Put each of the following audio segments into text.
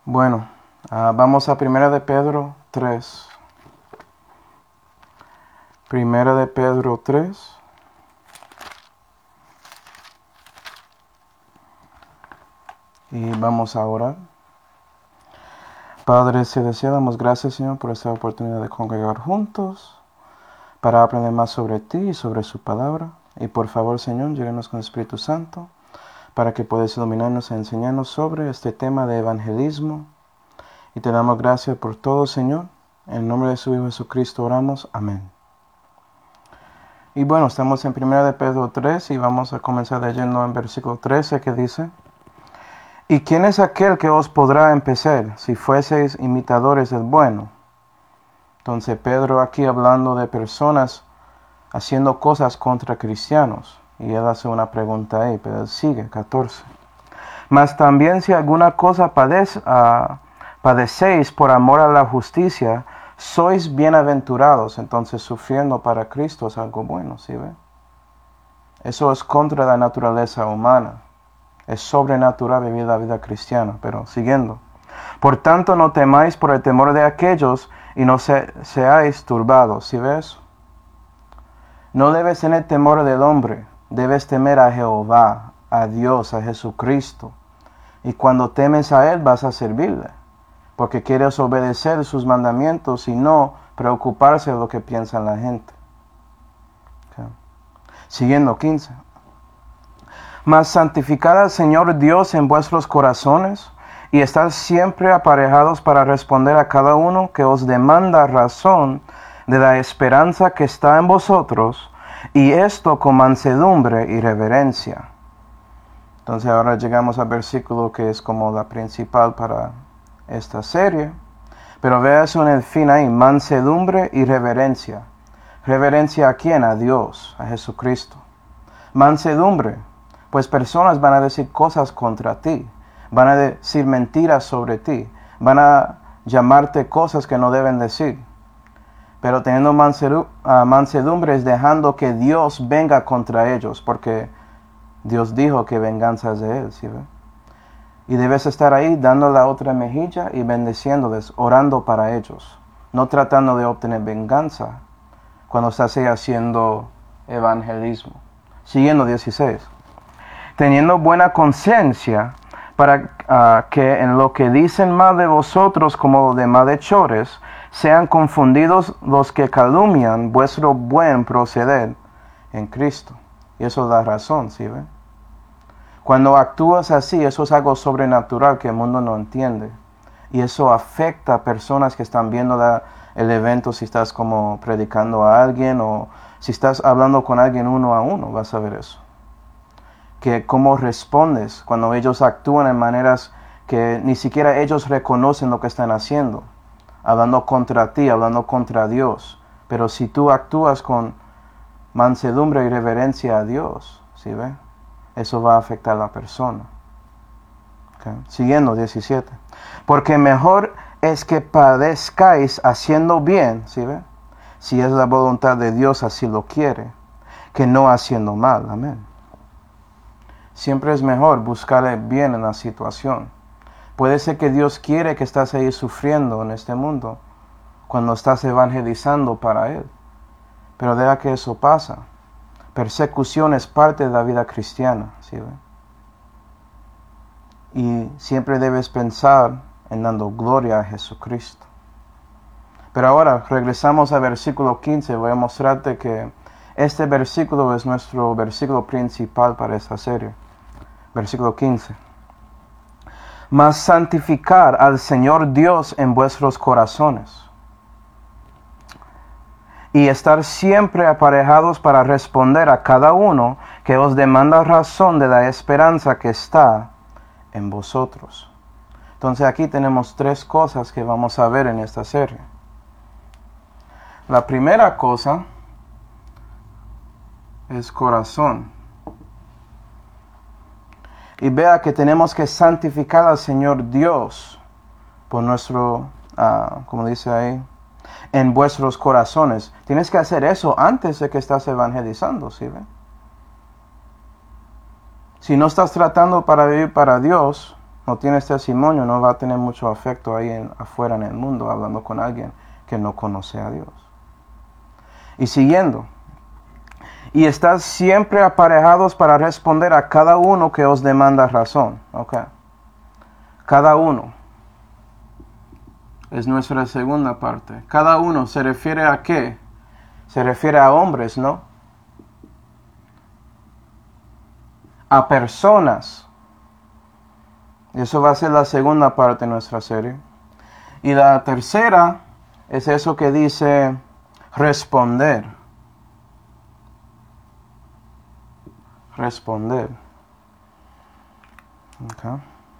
Bueno, vamos a Primera de Pedro 3. Primera de Pedro 3. Y vamos a orar. Padre celestial, damos gracias, Señor, por esta oportunidad de congregar juntos para aprender más sobre ti y sobre su palabra. Y por favor, Señor, llénanos con el Espíritu Santo para que puedas iluminarnos e enseñarnos sobre este tema de evangelismo. Y te damos gracias por todo, Señor. En el nombre de su Hijo Jesucristo oramos. Amén. Y bueno, estamos en 1 de Pedro 3 y vamos a comenzar leyendo en versículo 13 que dice: ¿Y quién es aquel que os podrá empezar si fueseis imitadores del bueno? Entonces Pedro aquí hablando de personas haciendo cosas contra cristianos. Y él hace una pregunta ahí, pero él sigue, 14. Mas también si alguna cosa padecéis por amor a la justicia, sois bienaventurados. Entonces sufriendo para Cristo es algo bueno, ¿sí ve? Eso es contra la naturaleza humana. Es sobrenatural vivir la vida cristiana. Pero siguiendo. Por tanto no temáis por el temor de aquellos y no seáis turbados. ¿Sí ves? No debes tener temor del hombre. Debes temer a Jehová, a Dios, a Jesucristo. Y cuando temes a Él vas a servirle. Porque quieres obedecer sus mandamientos y no preocuparse de lo que piensa la gente. Okay. Siguiendo 15. Mas santificad al Señor Dios en vuestros corazones y estad siempre aparejados para responder a cada uno que os demanda razón de la esperanza que está en vosotros, y esto con mansedumbre y reverencia. Entonces ahora llegamos al versículo que es como la principal para esta serie. Pero vea eso en el fin ahí, mansedumbre y reverencia. ¿Reverencia a quién? A Dios, a Jesucristo. Mansedumbre, pues personas van a decir cosas contra ti, van a decir mentiras sobre ti, van a llamarte cosas que no deben decir. Pero teniendo mansedumbre es dejando que Dios venga contra ellos, porque Dios dijo que venganza es de Él, ¿sí ve? Y debes estar ahí dando la otra mejilla y bendeciéndoles, orando para ellos, no tratando de obtener venganza cuando estás ahí haciendo evangelismo. Siguiendo 16. Teniendo buena conciencia para que en lo que dicen mal de vosotros como de malhechores, sean confundidos los que calumnian vuestro buen proceder en Cristo. Y eso es la razón, ¿sí ve? Cuando actúas así, eso es algo sobrenatural que el mundo no entiende. Y eso afecta a personas que están viendo el evento, si estás como predicando a alguien o si estás hablando con alguien uno a uno, vas a ver eso. Que cómo respondes cuando ellos actúan en maneras que ni siquiera ellos reconocen lo que están haciendo. Hablando contra ti, hablando contra Dios. Pero si tú actúas con mansedumbre y reverencia a Dios, ¿sí ve? Eso va a afectar a la persona. Okay. Siguiendo 17. Porque mejor es que padezcáis haciendo bien, ¿sí ve? Si es la voluntad de Dios, así lo quiere, que no haciendo mal. Amén. Siempre es mejor buscar el bien en la situación. Puede ser que Dios quiere que estás ahí sufriendo en este mundo cuando estás evangelizando para Él. Pero deja que eso pasa. Persecución es parte de la vida cristiana, ¿sí ve? Y siempre debes pensar en dando gloria a Jesucristo. Pero ahora regresamos al versículo 15. Voy a mostrarte que este versículo es nuestro versículo principal para esta serie. Versículo 15. Mas santificad al Señor Dios en vuestros corazones, y estar siempre aparejados para responder a cada uno que os demanda razón de la esperanza que está en vosotros. Entonces aquí tenemos tres cosas que vamos a ver en esta serie. La primera cosa es corazón. Y vea que tenemos que santificar al Señor Dios por nuestro, como dice ahí, en vuestros corazones. Tienes que hacer eso antes de que estás evangelizando, ¿sí ve? Si no estás tratando para vivir para Dios, no tienes testimonio, no va a tener mucho afecto ahí afuera en el mundo, hablando con alguien que no conoce a Dios. Y siguiendo. Y estad siempre aparejados para responder a cada uno que os demanda razón. Okay. Cada uno. Es nuestra segunda parte. Cada uno se refiere a qué? Se refiere a hombres, ¿no? A personas. Y eso va a ser la segunda parte de nuestra serie. Y la tercera es eso que dice responder. Responder. Okay.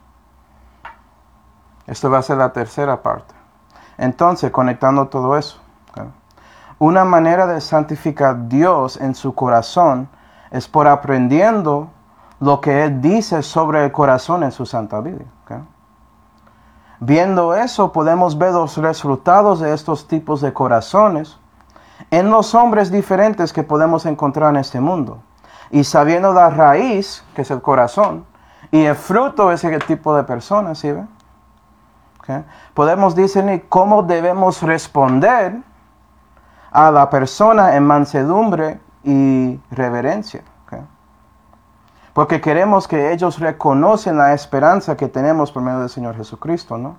Esto va a ser la tercera parte. Entonces, conectando todo eso. Okay. Una manera de santificar Dios en su corazón es por aprendiendo lo que Él dice sobre el corazón en su Santa Biblia. Okay. Viendo eso, podemos ver los resultados de estos tipos de corazones en los hombres diferentes que podemos encontrar en este mundo. Y sabiendo la raíz, que es el corazón, y el fruto es el tipo de persona, ¿sí ve? Okay. Podemos discernir cómo debemos responder a la persona en mansedumbre y reverencia. Okay. Porque queremos que ellos reconocen la esperanza que tenemos por medio del Señor Jesucristo, ¿no?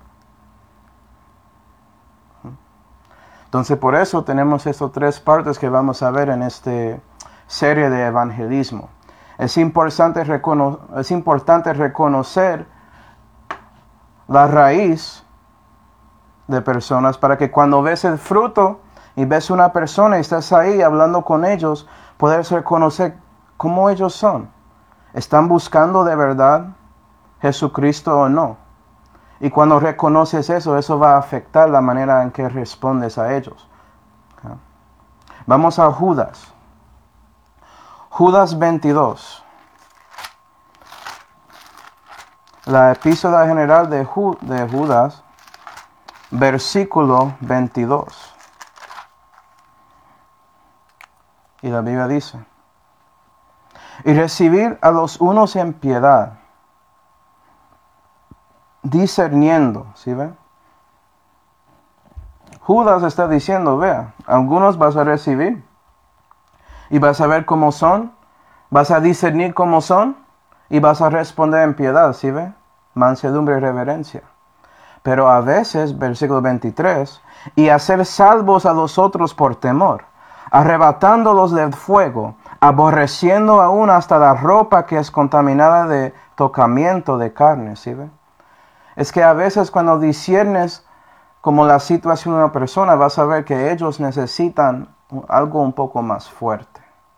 Entonces por eso tenemos estas tres partes que vamos a ver en esta serie de evangelismo. Es importante reconocer la raíz de personas para que cuando ves el fruto y ves una persona y estás ahí hablando con ellos, puedes reconocer cómo ellos son. ¿Están buscando de verdad Jesucristo o no? Y cuando reconoces eso, eso va a afectar la manera en que respondes a ellos. Okay. Vamos a Judas. Judas 22. La epístola general de Judas, versículo 22. Y la Biblia dice: y recibir a los unos en piedad, discerniendo, ¿sí ve? Judas está diciendo, vea, algunos vas a recibir y vas a ver cómo son, vas a discernir cómo son y vas a responder en piedad, ¿sí ve? Mansedumbre y reverencia. Pero a veces, versículo 23, y hacer salvos a los otros por temor, arrebatándolos del fuego, aborreciendo aún hasta la ropa que es contaminada de tocamiento de carne, ¿sí ve? Es que a veces cuando disiernes como la situación de una persona, vas a ver que ellos necesitan algo un poco más fuerte.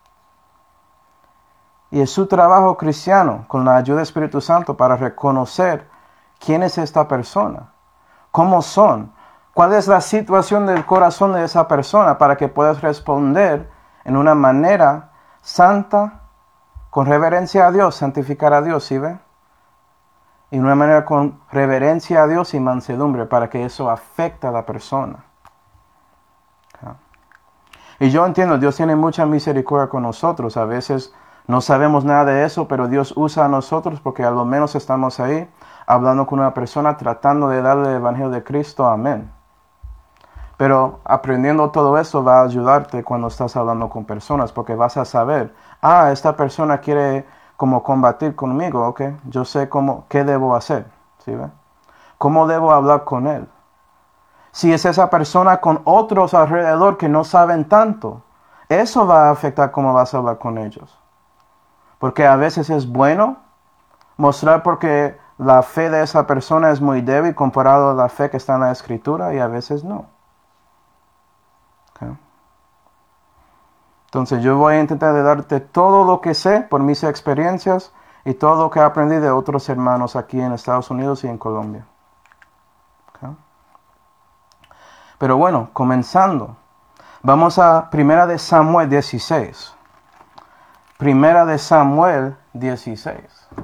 Y es su trabajo cristiano, con la ayuda del Espíritu Santo, para reconocer quién es esta persona, cómo son, cuál es la situación del corazón de esa persona, para que puedas responder en una manera santa, con reverencia a Dios, santificar a Dios, ¿sí ve? Y de una manera con reverencia a Dios y mansedumbre, para que eso afecte a la persona. Okay. Y yo entiendo, Dios tiene mucha misericordia con nosotros. A veces no sabemos nada de eso, pero Dios usa a nosotros porque a lo menos estamos ahí hablando con una persona, tratando de darle el Evangelio de Cristo. Amén. Pero aprendiendo todo eso va a ayudarte cuando estás hablando con personas, porque vas a saber, esta persona quiere como combatir conmigo, ¿ok? Yo sé qué debo hacer, ¿sí ve? ¿Cómo debo hablar con él? Si es esa persona con otros alrededor que no saben tanto, eso va a afectar cómo vas a hablar con ellos. Porque a veces es bueno mostrar porque la fe de esa persona es muy débil comparado a la fe que está en la Escritura, y a veces no. Okay. Entonces yo voy a intentar de darte todo lo que sé por mis experiencias y todo lo que aprendí de otros hermanos aquí en Estados Unidos y en Colombia. Okay. Pero bueno, comenzando, vamos a 1 de Samuel 16. 1 de Samuel 16.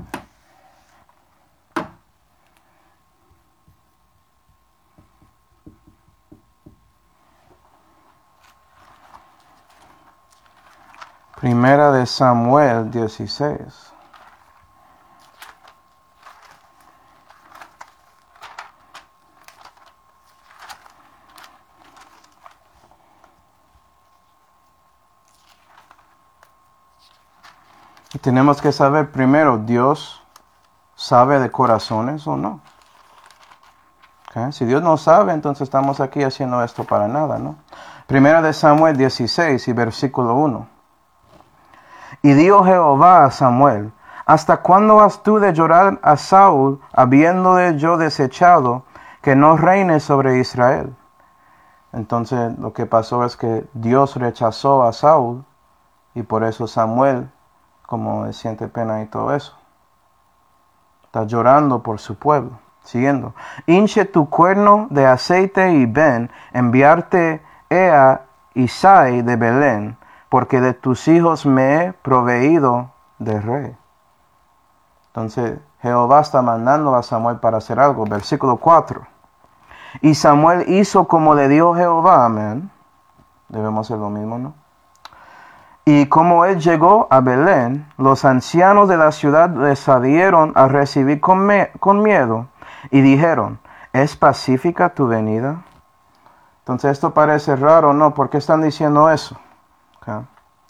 Primera de Samuel 16. tenemos que saber primero, ¿Dios sabe de corazones o no? ¿Okay? Si Dios no sabe, entonces estamos aquí haciendo esto para nada, ¿no? Primera de Samuel 16 y versículo 1. Y dijo Jehová a Samuel: ¿Hasta cuándo has tú de llorar a Saúl, habiéndole yo desechado, que no reine sobre Israel? Entonces lo que pasó es que Dios rechazó a Saúl, y por eso Samuel, como siente pena y todo eso, está llorando por su pueblo. Siguiendo. Hinche tu cuerno de aceite y ven, enviarte a Isaí de Belén, porque de tus hijos me he proveído de rey. Entonces Jehová está mandando a Samuel para hacer algo. Versículo 4. Y Samuel hizo como le dijo Jehová. Amén. Debemos hacer lo mismo, ¿no? Y como él llegó a Belén, los ancianos de la ciudad le salieron a recibir con miedo y dijeron: ¿es pacífica tu venida? Entonces esto parece raro, ¿no? ¿Por qué están diciendo eso? Okay.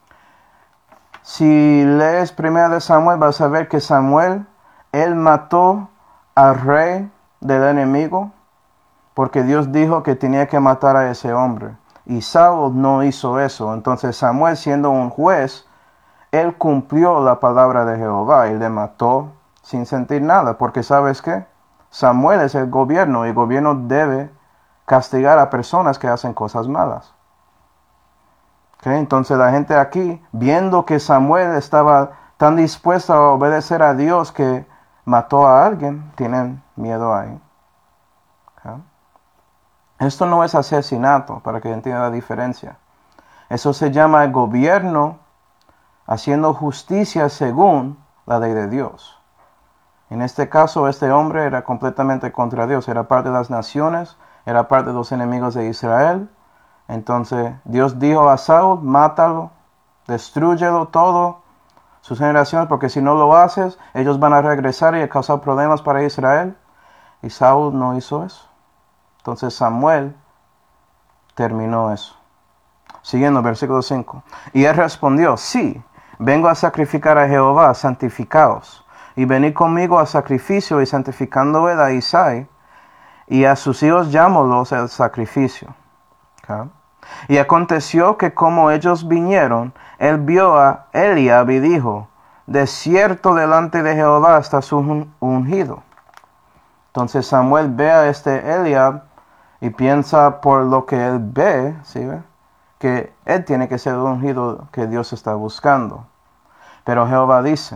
Si lees 1 de Samuel, vas a ver que Samuel, él mató al rey del enemigo, porque Dios dijo que tenía que matar a ese hombre. Y Saúl no hizo eso. Entonces Samuel, siendo un juez, él cumplió la palabra de Jehová y le mató sin sentir nada. Porque ¿sabes qué? Samuel es el gobierno y el gobierno debe castigar a personas que hacen cosas malas. ¿Okay? Entonces la gente aquí, viendo que Samuel estaba tan dispuesto a obedecer a Dios que mató a alguien, tienen miedo ahí. ¿Okay? Esto no es asesinato, para que entiendan la diferencia. Eso se llama el gobierno haciendo justicia según la ley de Dios. En este caso, este hombre era completamente contra Dios. Era parte de las naciones, era parte de los enemigos de Israel. Entonces, Dios dijo a Saúl: mátalo, destrúyelo todo, sus generaciones, porque si no lo haces, ellos van a regresar y a causar problemas para Israel. Y Saúl no hizo eso. Entonces Samuel terminó eso. Siguiendo, versículo 5. Y él respondió: sí, vengo a sacrificar a Jehová, santificaos. Y venid conmigo a sacrificio, y santificando él a Isaí, y a sus hijos llámolos al sacrificio. Okay. Y aconteció que como ellos vinieron, él vio a Eliab y dijo: de cierto delante de Jehová está su ungido. Entonces Samuel ve a este Eliab y piensa por lo que él ve, ¿sí ve? Que él tiene que ser el ungido que Dios está buscando. Pero Jehová dice: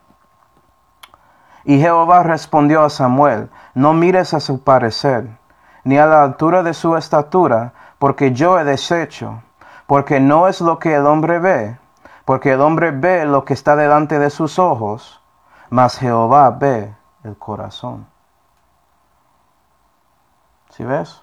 y Jehová respondió a Samuel: no mires a su parecer, ni a la altura de su estatura, porque yo he deshecho, porque no es lo que el hombre ve, porque el hombre ve lo que está delante de sus ojos, mas Jehová ve el corazón. ¿Sí ves?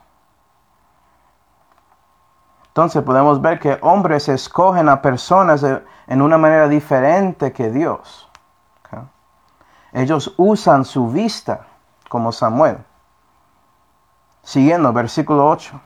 Entonces podemos ver que hombres escogen a personas en una manera diferente que Dios. ¿Okay? Ellos usan su vista, como Samuel. Siguiendo, versículo 8.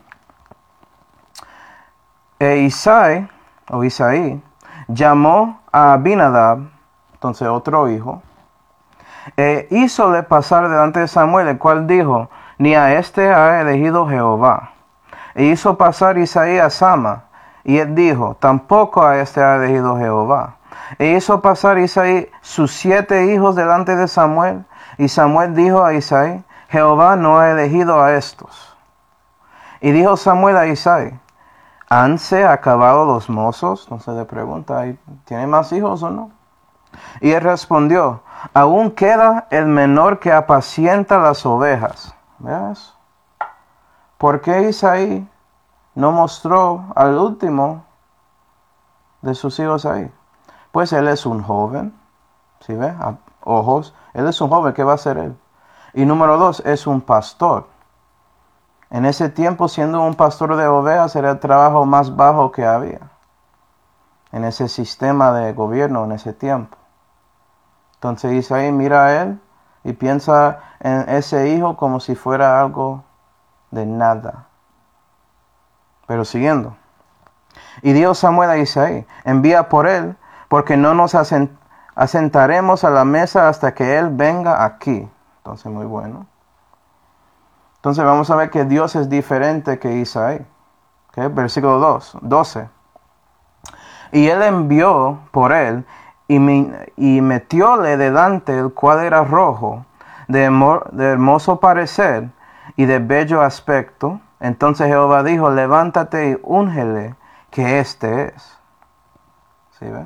Isaí llamó a Abinadab, entonces otro hijo, hízole pasar delante de Samuel, el cual dijo: ni a este ha elegido Jehová. E hizo pasar Isaí a Sama, y él dijo: tampoco a este ha elegido Jehová. E hizo pasar Isaí sus 7 hijos delante de Samuel, y Samuel dijo a Isaí: Jehová no ha elegido a estos. Y dijo Samuel a Isaí: ¿hanse acabado los mozos? Entonces le pregunta: ¿tiene más hijos o no? Y él respondió: aún queda el menor que apacienta las ovejas. ¿Ves? ¿Por qué Isaí no mostró al último de sus hijos ahí? Pues él es un joven. ¿Sí ve? A ojos. Él es un joven. ¿Qué va a hacer él? Y número 2, es un pastor. En ese tiempo, siendo un pastor de ovejas, era el trabajo más bajo que había. En ese sistema de gobierno, en ese tiempo. Entonces Isaí mira a él y piensa en ese hijo como si fuera algo de nada. Pero siguiendo. Y dijo Samuel a Isaí: envía por él, porque no nos asentaremos a la mesa hasta que Él venga aquí. Entonces, muy bueno. Entonces vamos a ver que Dios es diferente que Isaí. ¿Okay? Versículo 12. Y Él envió por él y metióle delante el cual era rojo, de hermoso parecer y de bello aspecto. Entonces Jehová dijo, levántate y úngele, que este es. ¿Sí ve?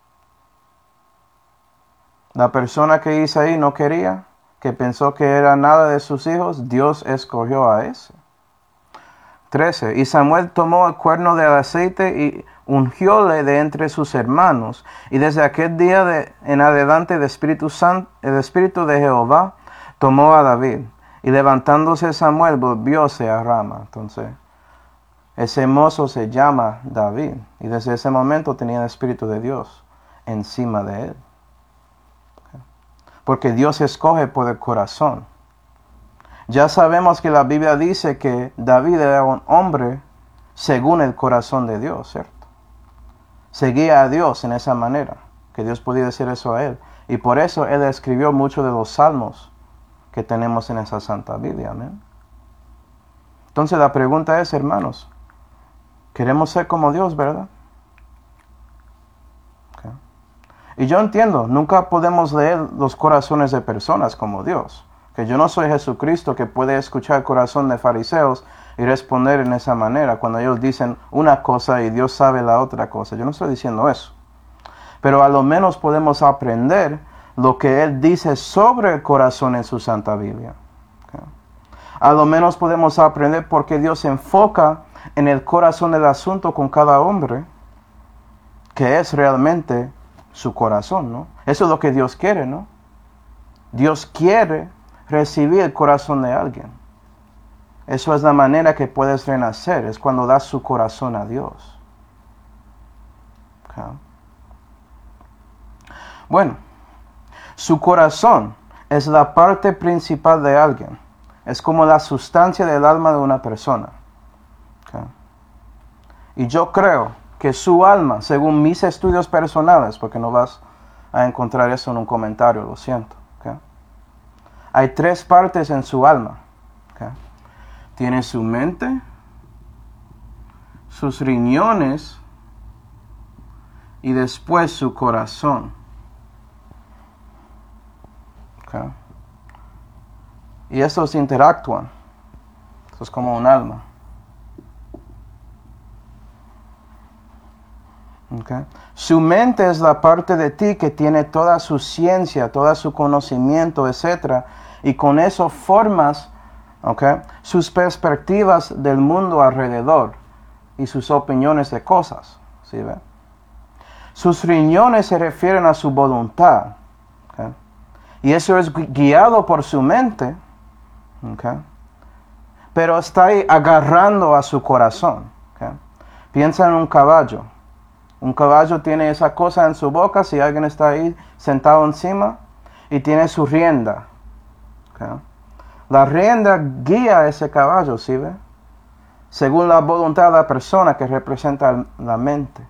La persona que Isaí no quería, que pensó que era nada de sus hijos, Dios escogió a ese. 13. Y Samuel tomó el cuerno del aceite y ungióle de entre sus hermanos. Y desde aquel día en adelante el Espíritu de Jehová tomó a David. Y levantándose Samuel volvióse a Rama. Entonces, ese mozo se llama David. Y desde ese momento tenía el Espíritu de Dios encima de él. Porque Dios escoge por el corazón. Ya sabemos que la Biblia dice que David era un hombre según el corazón de Dios, ¿cierto? Seguía a Dios en esa manera, que Dios podía decir eso a él. Y por eso él escribió muchos de los salmos que tenemos en esa Santa Biblia, amén. Entonces la pregunta es, hermanos, queremos ser como Dios, ¿verdad? Okay. Y yo entiendo, nunca podemos leer los corazones de personas como Dios. Que yo no soy Jesucristo que puede escuchar el corazón de fariseos y responder en esa manera cuando ellos dicen una cosa y Dios sabe la otra cosa. Yo no estoy diciendo eso. Pero a lo menos podemos aprender lo que Él dice sobre el corazón en su Santa Biblia. Okay. A lo menos podemos aprender por qué Dios se enfoca en el corazón del asunto con cada hombre, que es realmente su corazón, ¿no? Eso es lo que Dios quiere, ¿no? Dios quiere recibir el corazón de alguien. Eso es la manera que puedes renacer, es cuando das su corazón a Dios. Okay. Bueno, su corazón es la parte principal de alguien. Es como la sustancia del alma de una persona. Okay. Y yo creo que su alma, según mis estudios personales, porque no vas a encontrar eso en un comentario, lo siento. Okay. Hay 3 partes en su alma. Okay. Tiene su mente, sus riñones y después su corazón. Okay. Y esos interactúan. Eso es como un alma. Okay. Su mente es la parte de ti que tiene toda su ciencia, todo su conocimiento, etc. Y con eso formas, okay, sus perspectivas del mundo alrededor y sus opiniones de cosas. ¿Sí ve? Sus riñones se refieren a su voluntad. Okay. Y eso es guiado por su mente. Okay. Pero está ahí agarrando a su corazón. Okay. Piensa en un caballo. Un caballo tiene esa cosa en su boca si alguien está ahí sentado encima y tiene su rienda. Okay. La rienda guía a ese caballo, ¿sí ve? Según la voluntad de la persona que representa la mente.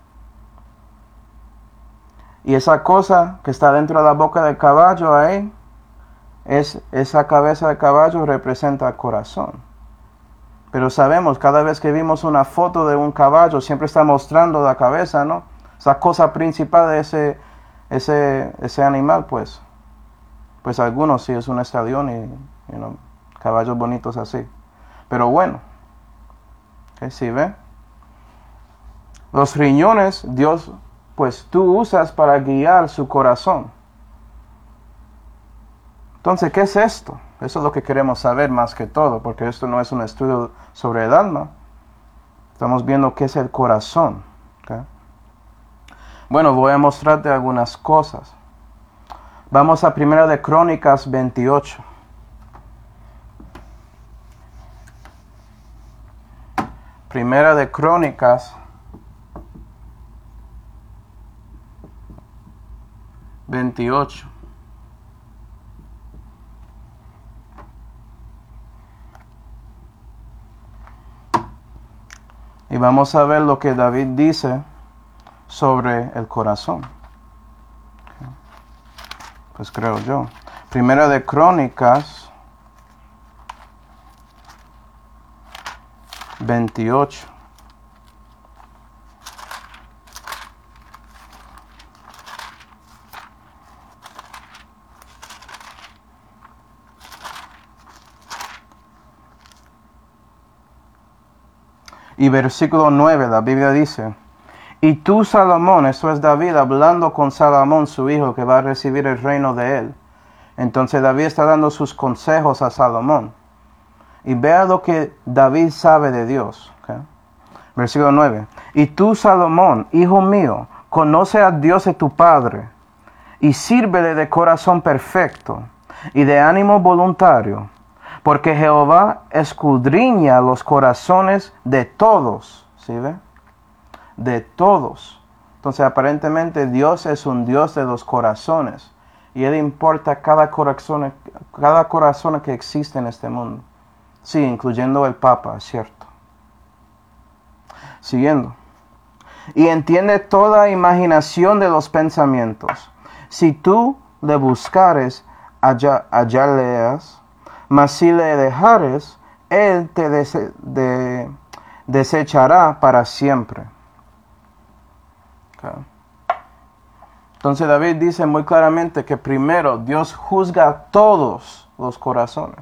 Y esa cosa que está dentro de la boca del caballo ahí, esa cabeza del caballo representa el corazón. Pero sabemos, cada vez que vimos una foto de un caballo, siempre está mostrando la cabeza, ¿no? Esa cosa principal de ese animal, pues. Pues algunos sí es un estallión y caballos bonitos así. Pero bueno, ¿okay? ¿Sí ve? Los riñones, Dios, pues tú usas para guiar su corazón. Entonces, ¿qué es esto? Eso es lo que queremos saber más que todo, porque esto no es un estudio sobre el alma. Estamos viendo qué es el corazón. ¿Okay? Bueno, voy a mostrarte algunas cosas. Vamos a 1 de Crónicas 28. Primera de Crónicas 28. Y vamos a ver lo que David dice sobre el corazón. Okay. Pues creo yo. Primera de Crónicas 28. Y versículo 9, la Biblia dice: y tú, Salomón, eso es David hablando con Salomón, su hijo, que va a recibir el reino de él. Entonces David está dando sus consejos a Salomón. Y vea lo que David sabe de Dios. ¿Okay? Versículo 9. Y tú, Salomón, hijo mío, conoce a Dios de tu Padre, y sírvele de corazón perfecto, y de ánimo voluntario, porque Jehová escudriña los corazones de todos. ¿Sí ve? De todos. Entonces aparentemente Dios es un Dios de los corazones. Y Él importa cada corazón que existe en este mundo. Sí, incluyendo el Papa, es cierto. Siguiendo. Y entiende toda imaginación de los pensamientos. Si tú le buscares, hallarás, mas si le dejares, Él te desechará para siempre. Okay. Entonces David dice muy claramente que primero Dios juzga todos los corazones.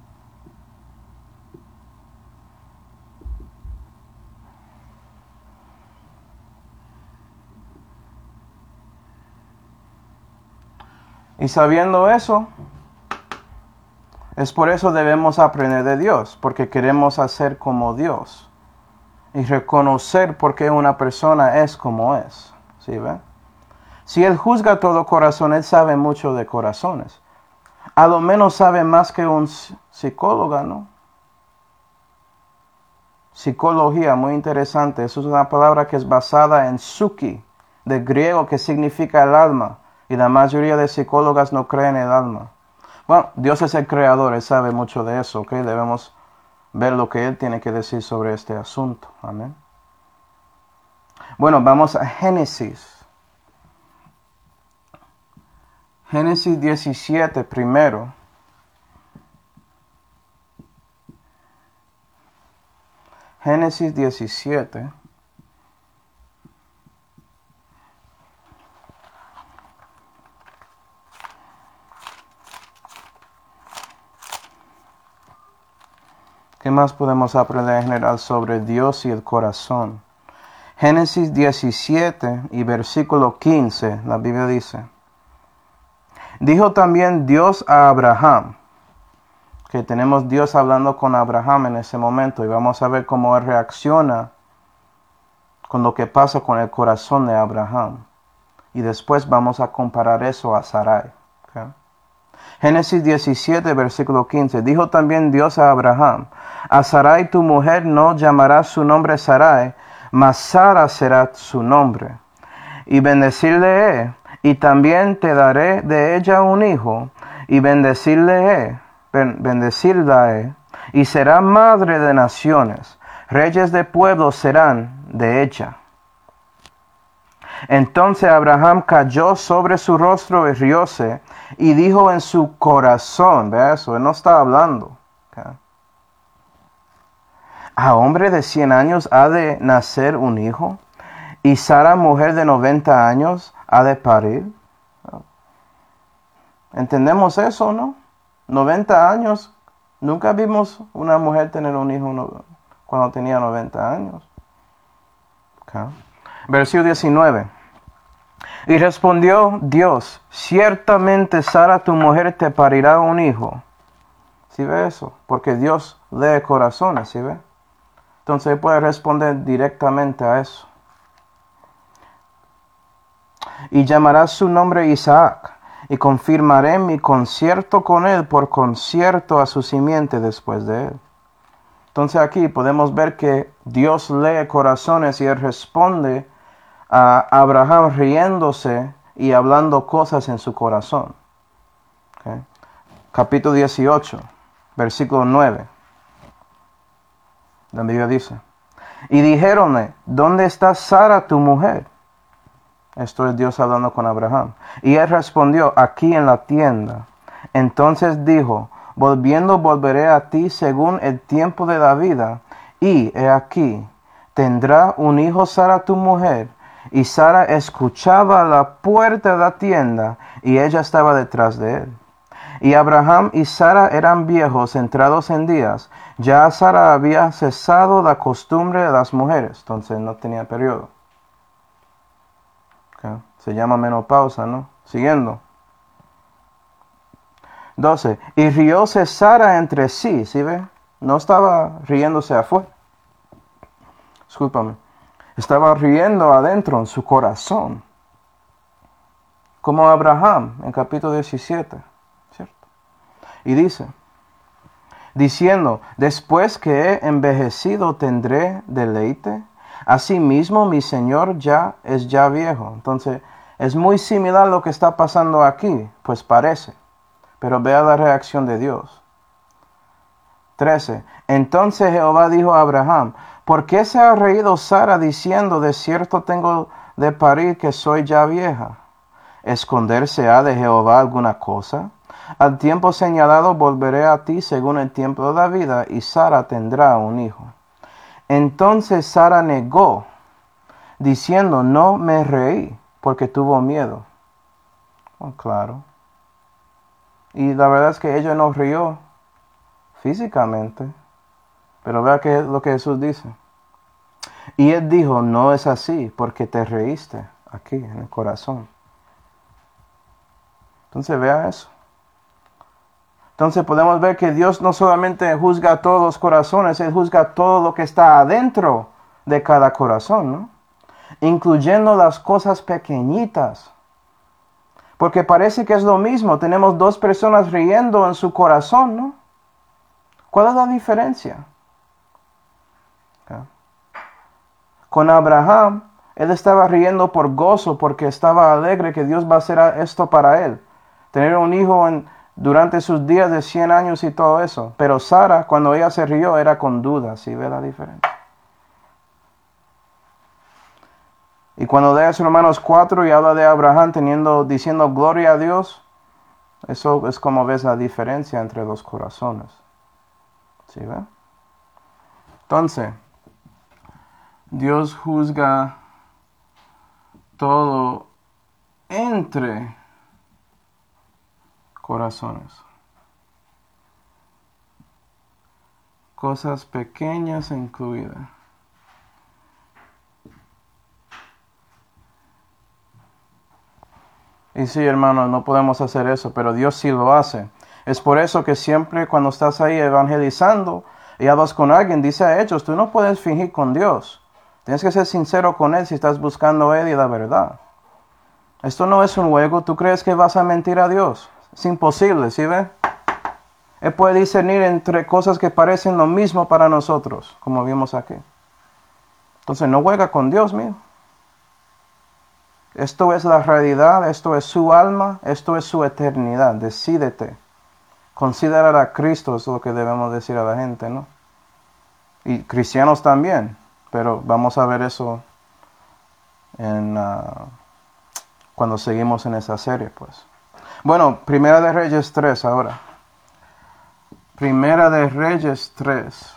Y sabiendo eso, es por eso debemos aprender de Dios, porque queremos hacer como Dios. Y reconocer por qué una persona es como es. ¿Sí ve? Si Él juzga todo corazón, Él sabe mucho de corazones. A lo menos sabe más que un psicólogo, ¿no? Psicología, muy interesante. Eso es una palabra que es basada en psuki, de griego, que significa el alma. Y la mayoría de psicólogos no creen en el alma. Bueno, Dios es el creador, Él sabe mucho de eso, ¿ok? Debemos ver lo que Él tiene que decir sobre este asunto. Amén. Bueno, vamos a Génesis. Génesis 17 primero. Génesis 17. ¿Qué más podemos aprender en general sobre Dios y el corazón? Génesis 17 y versículo 15, la Biblia dice: dijo también Dios a Abraham, que tenemos Dios hablando con Abraham en ese momento, y vamos a ver cómo Él reacciona con lo que pasa con el corazón de Abraham. Y después vamos a comparar eso a Sarai. ¿Okay? Génesis 17, versículo 15. Dijo también Dios a Abraham: a Sarai tu mujer no llamarás su nombre Sarai, mas Sara será su nombre. Y bendecirle he, y también te daré de ella un hijo, y bendecirla he, y será madre de naciones. Reyes de pueblos serán de ella. Entonces Abraham cayó sobre su rostro y rióse, y dijo en su corazón, vea eso, él no está hablando. ¿Okay? ¿A hombre de 100 años ha de nacer un hijo? ¿Y Sara, mujer de 90 años, ha de parir? ¿Entendemos eso, no? 90 años, nunca vimos una mujer tener un hijo cuando tenía 90 años. Okay. Versículo 19. Y respondió Dios: ciertamente Sara tu mujer te parirá un hijo. ¿Sí ve eso? Porque Dios lee corazones, ¿sí ve? Entonces Él puede responder directamente a eso. Y llamarás su nombre Isaac, y confirmaré mi concierto con él por concierto a su simiente después de él. Entonces aquí podemos ver que Dios lee corazones y Él responde a Abraham riéndose y hablando cosas en su corazón. Okay. Capítulo 18, versículo 9. La Biblia dice: y dijéronle: ¿dónde está Sara tu mujer? Esto es Dios hablando con Abraham. Y él respondió, aquí en la tienda. Entonces dijo, volveré a ti según el tiempo de la vida. Y he aquí, tendrá un hijo Sara tu mujer. Y Sara escuchaba a la puerta de la tienda, y ella estaba detrás de él. Y Abraham y Sara eran viejos, entrados en días. Ya Sara había cesado la costumbre de las mujeres, entonces no tenía periodo. Okay. Se llama menopausa, ¿no? Siguiendo. 12. Y rióse Sara entre sí, ¿sí ve? No estaba riéndose afuera. Discúlpame. Estaba riendo adentro en su corazón. Como Abraham en capítulo 17, ¿cierto? Y dice, diciendo, después que he envejecido tendré deleite. Asimismo mi Señor es ya viejo. Entonces, es muy similar a lo que está pasando aquí, pues parece. Pero vea la reacción de Dios. 13. Entonces Jehová dijo a Abraham, ¿por qué se ha reído Sara diciendo, de cierto tengo de parir que soy ya vieja? ¿Esconderse ha de Jehová alguna cosa? Al tiempo señalado volveré a ti según el tiempo de la vida, y Sara tendrá un hijo. Entonces Sara negó, diciendo, no me reí, porque tuvo miedo. Oh, claro. Y la verdad es que ella no rió físicamente. Pero vea que lo que Jesús dice. Y él dijo, no es así, porque te reíste aquí en el corazón. Entonces vea eso. Entonces podemos ver que Dios no solamente juzga todos los corazones, Él juzga todo lo que está adentro de cada corazón, ¿no? Incluyendo las cosas pequeñitas. Porque parece que es lo mismo. Tenemos dos personas riendo en su corazón, ¿no? ¿Cuál es la diferencia? Okay. Con Abraham, él estaba riendo por gozo, porque estaba alegre que Dios va a hacer esto para él. Tener un hijo durante sus días de 100 años y todo eso. Pero Sara, cuando ella se rió, era con dudas. ¿Sí ve la diferencia? Y cuando lees Romanos 4 y habla de Abraham diciendo gloria a Dios, eso es como ves la diferencia entre los corazones. ¿Sí ve? Entonces, Dios juzga todo entre corazones. Cosas pequeñas incluidas. Y sí, hermano, no podemos hacer eso, pero Dios sí lo hace. Es por eso que siempre cuando estás ahí evangelizando y hablas con alguien, dice a ellos, tú no puedes fingir con Dios. Tienes que ser sincero con Él si estás buscando a Él y la verdad. Esto no es un juego. ¿Tú crees que vas a mentir a Dios? Es imposible, ¿sí ve? Él puede discernir entre cosas que parecen lo mismo para nosotros, como vimos aquí. Entonces no juega con Dios, mío. Esto es la realidad, esto es su alma, esto es su eternidad. Decídete. Considerar a Cristo es lo que debemos decir a la gente, ¿no? Y cristianos también, pero vamos a ver eso cuando seguimos en esa serie, pues. Bueno, Primera de Reyes 3 ahora. Primera de Reyes 3.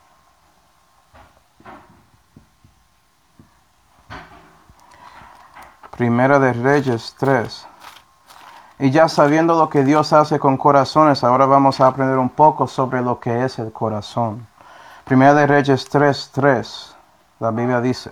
Primera de Reyes 3. Y ya sabiendo lo que Dios hace con corazones, ahora vamos a aprender un poco sobre lo que es el corazón. Primera de Reyes 3:3. La Biblia dice: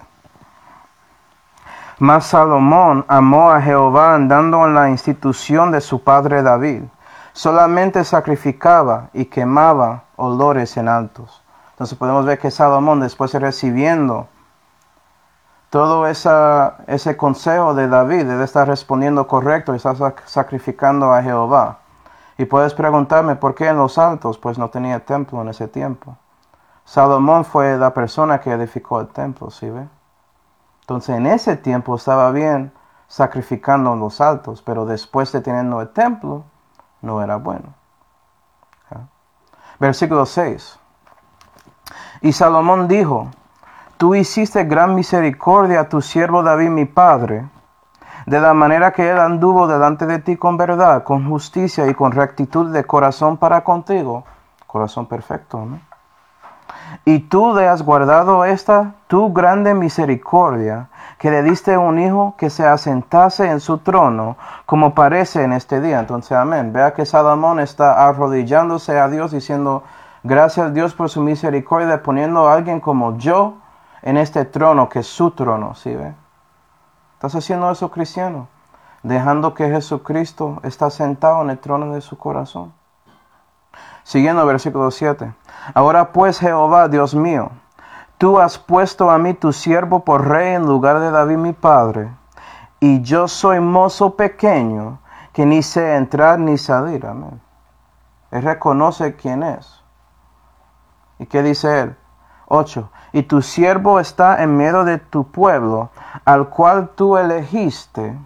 Mas Salomón amó a Jehová andando en la institución de su padre David. Solamente sacrificaba y quemaba olores en altos. Entonces podemos ver que Salomón, después de recibiendo todo ese consejo de David, él está respondiendo correcto y está sacrificando a Jehová. Y puedes preguntarme por qué en los altos, pues no tenía templo en ese tiempo. Salomón fue la persona que edificó el templo, ¿sí ve? Entonces en ese tiempo estaba bien sacrificando en los altos, pero después de teniendo el templo, no era bueno. ¿Okay? Versículo 6. Y Salomón dijo: Tú hiciste gran misericordia a tu siervo David mi padre. de la manera que Él anduvo delante de ti con verdad, con justicia y con rectitud de corazón para contigo. Corazón perfecto, ¿no? Y tú le has guardado esta tu grande misericordia, que le diste un hijo que se asentase en su trono, como parece en este día. Entonces, amén. Vea que Salomón está arrodillándose a Dios diciendo, gracias a Dios por su misericordia, poniendo a alguien como yo en este trono, que es su trono, ¿sí ve? ¿Estás haciendo eso, cristiano? Dejando que Jesucristo está sentado en el trono de su corazón. Siguiendo versículo 7. Ahora pues, Jehová, Dios mío, tú has puesto a mí tu siervo por rey en lugar de David mi padre, y yo soy mozo pequeño, que ni sé entrar ni salir. Amén. Él reconoce quién es. ¿Y qué dice él? 8. Y tu siervo está en medio de tu pueblo, al cual tú elegiste,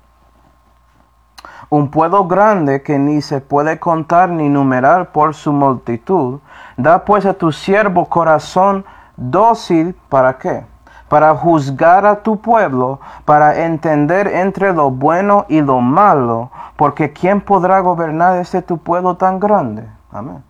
un pueblo grande que ni se puede contar ni numerar por su multitud. Da pues a tu siervo corazón dócil, ¿para qué? Para juzgar a tu pueblo, para entender entre lo bueno y lo malo, porque ¿quién podrá gobernar este tu pueblo tan grande? Amén.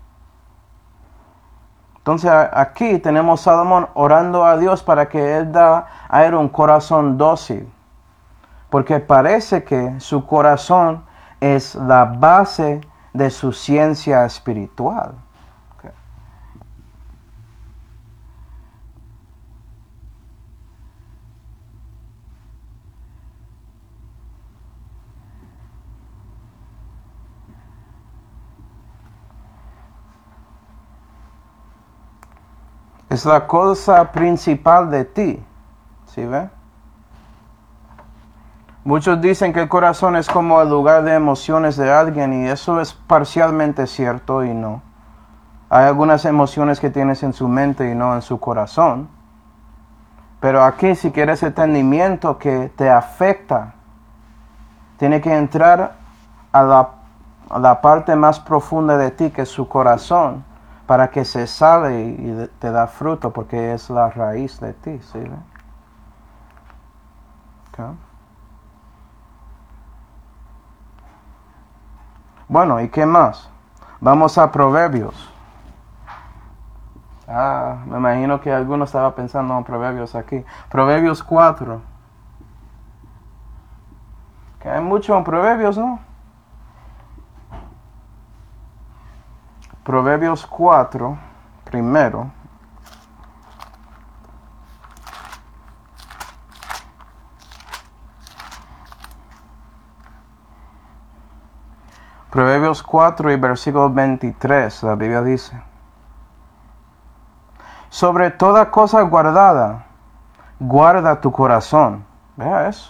Entonces aquí tenemos a Salomón orando a Dios para que Él da a él un corazón dócil. Porque parece que su corazón es la base de su ciencia espiritual. Okay. Es la cosa principal de ti. ¿Sí ve? Muchos dicen que el corazón es como el lugar de emociones de alguien, y eso es parcialmente cierto y no. Hay algunas emociones que tienes en su mente y no en su corazón. Pero aquí, si quieres entendimiento que te afecta, tiene que entrar a la parte más profunda de ti, que es su corazón, para que se sale y te da fruto, porque es la raíz de ti. ¿Sí? Okay. Bueno, ¿y qué más? Vamos a Proverbios. Me imagino que alguno estaba pensando en Proverbios aquí. Proverbios 4. Que hay mucho en Proverbios, ¿no? Proverbios 4, primero. Proverbios 4 y versículo 23, la Biblia dice: sobre toda cosa guardada, guarda tu corazón. Vea eso.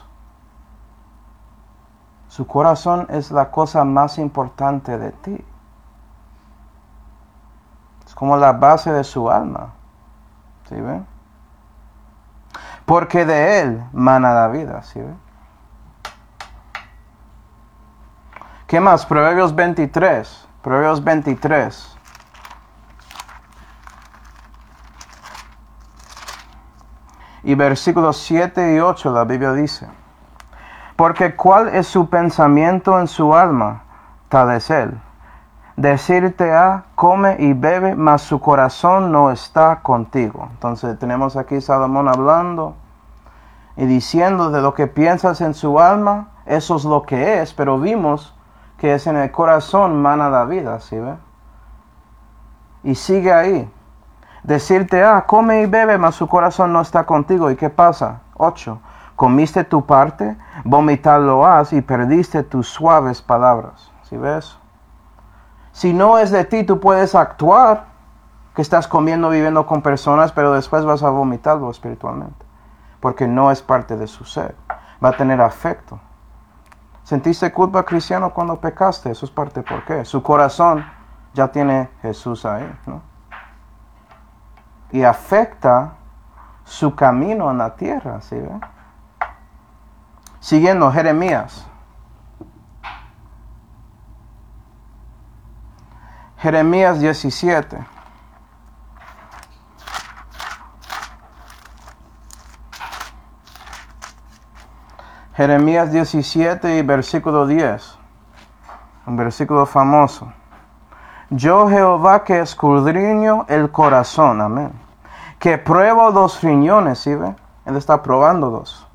Su corazón es la cosa más importante de ti. Es como la base de su alma. ¿Sí ven? Porque de él mana la vida. ¿Sí ven? ¿Qué más? Proverbios 23. Proverbios 23. Y versículos 7 y 8 la Biblia dice: porque ¿cuál es su pensamiento en su alma? Tal es él. Decirte come y bebe, mas su corazón no está contigo. Entonces tenemos aquí Salomón hablando y diciendo de lo que piensas en su alma, eso es lo que es, pero vimos que es en el corazón mana la vida, ¿sí ve? Y sigue ahí. Decirte come y bebe, mas su corazón no está contigo. ¿Y qué pasa? 8. Comiste tu parte, vomitarlo has y perdiste tus suaves palabras. ¿Sí ves? Si no es de ti, tú puedes actuar que estás comiendo, viviendo con personas, pero después vas a vomitarlo espiritualmente. Porque no es parte de su ser. Va a tener afecto. ¿Sentiste culpa, cristiano, cuando pecaste? Eso es parte por qué. Su corazón ya tiene Jesús ahí, ¿no? Y afecta su camino en la tierra, ¿sí ve? Siguiendo, Jeremías. Jeremías 17. Jeremías 17 y versículo 10. Un versículo famoso. Yo Jehová que escudriño el corazón, amén. Que pruebo los riñones, ¿sí ve? Él está probándolos.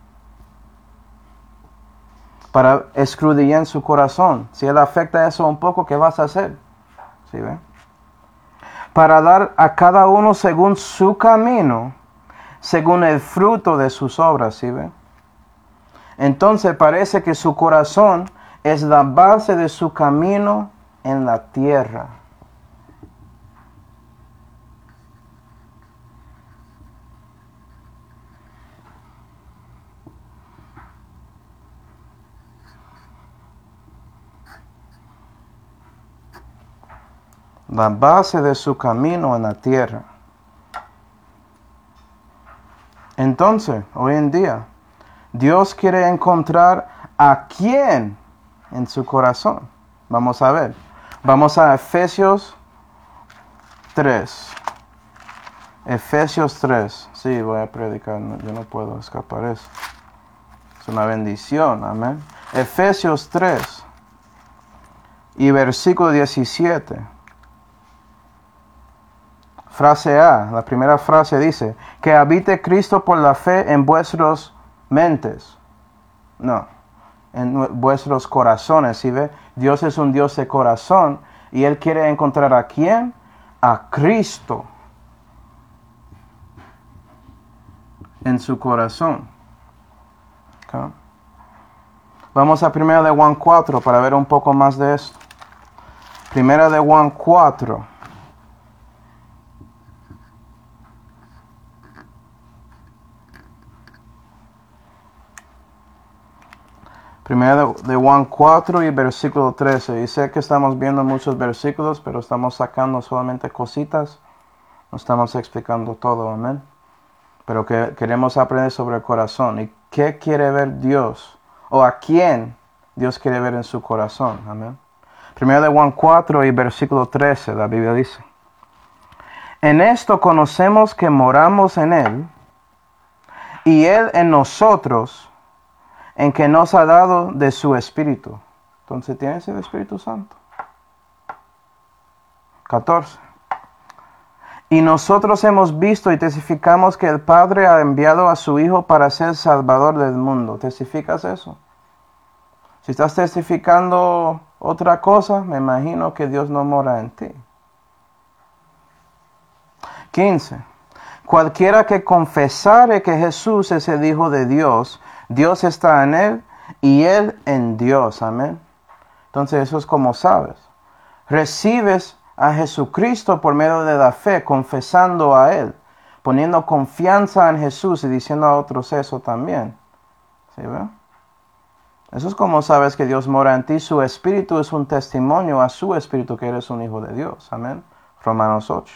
Para escudriñar su corazón. Si él afecta eso un poco, ¿qué vas a hacer? ¿Sí ve? Para dar a cada uno según su camino, según el fruto de sus obras, ¿sí ve? Entonces parece que su corazón es la base de su camino en la tierra. La base de su camino en la tierra. Entonces, hoy en día, Dios quiere encontrar a quién en su corazón. Vamos a ver. Vamos a Efesios 3. Efesios 3. Sí, voy a predicar. Yo no puedo escapar eso. Es una bendición. Amén. Efesios 3. Y versículo 17. Frase A. La primera frase dice: que habite Cristo por la fe en vuestros mentes. No, en vuestros corazones, ¿sí ve? Dios es un Dios de corazón y Él quiere encontrar ¿a quién? A Cristo en su corazón. ¿Okay? Vamos a 1 de Juan 4 para ver un poco más de esto. 1 de Juan 4. Primera de Juan 4 y versículo 13. Y sé que estamos viendo muchos versículos, pero estamos sacando solamente cositas. No estamos explicando todo, amén. Pero que queremos aprender sobre el corazón. ¿Y qué quiere ver Dios? ¿O a quién Dios quiere ver en su corazón? Amén. Primera de Juan 4 y versículo 13, la Biblia dice: en esto conocemos que moramos en Él, y Él en nosotros, en que nos ha dado de su Espíritu. Entonces, ¿tienes el Espíritu Santo? 14. Y nosotros hemos visto y testificamos que el Padre ha enviado a su Hijo para ser Salvador del mundo. ¿Testificas eso? Si estás testificando otra cosa, me imagino que Dios no mora en ti. 15. Cualquiera que confesare que Jesús es el Hijo de Dios, Dios está en Él y Él en Dios. Amén. Entonces eso es como sabes. Recibes a Jesucristo por medio de la fe, confesando a Él, poniendo confianza en Jesús y diciendo a otros eso también. ¿Sí ve? Eso es como sabes que Dios mora en ti. Su Espíritu es un testimonio a su Espíritu que eres un hijo de Dios. Amén. Romanos 8.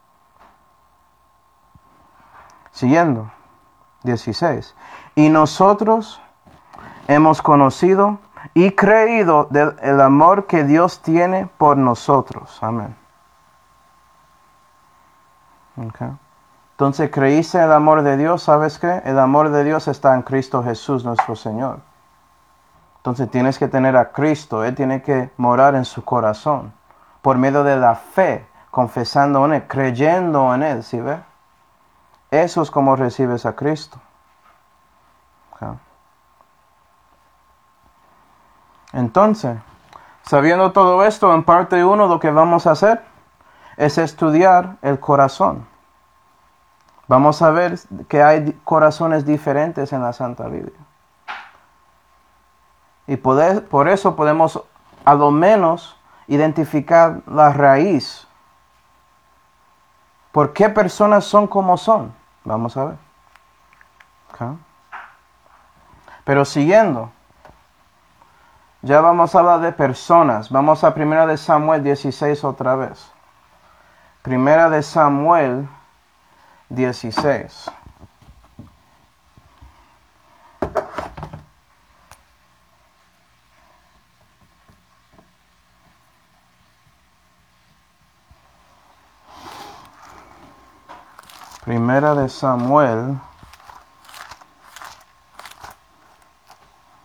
Siguiendo. 16. Y nosotros hemos conocido y creído del amor que Dios tiene por nosotros. Amén. Okay. Entonces, ¿creíste en el amor de Dios? ¿Sabes qué? El amor de Dios está en Cristo Jesús, nuestro Señor. Entonces, tienes que tener a Cristo. Él tiene que morar en su corazón. Por medio de la fe, confesando en Él, creyendo en Él. ¿Sí ve? Eso es como recibes a Cristo. Okay. Entonces, sabiendo todo esto, en parte 1 lo que vamos a hacer es estudiar el corazón. Vamos a ver que hay corazones diferentes en la Santa Biblia. Y por eso podemos a lo menos identificar la raíz. ¿Por qué personas son como son? Vamos a ver. Okay. Pero siguiendo, ya vamos a hablar de personas. Vamos a 1 de Samuel 16 otra vez. 1 de Samuel 16. Primera de Samuel